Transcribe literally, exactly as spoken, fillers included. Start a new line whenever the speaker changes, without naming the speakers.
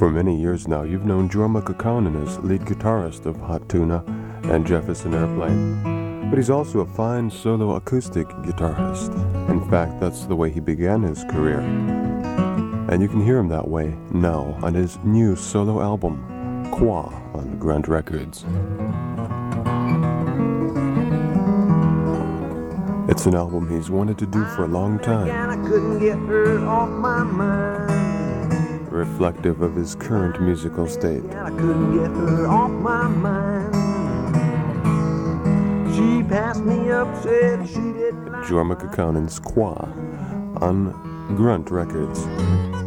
For many years now, you've known Jorma Kaukonen as lead guitarist of Hot Tuna and Jefferson Airplane, but he's also a fine solo acoustic guitarist. In fact, that's the way he began his career. And you can hear him that way now on his new solo album, Qua, on Grunt Records. It's an album he's wanted to do for a long time,
I couldn't get her off my mind.
reflective of his current musical state.
I couldn't get her off my mind. She passed me up, said she didn't like
Jorma Kaukonen's Qua on Grunt Records.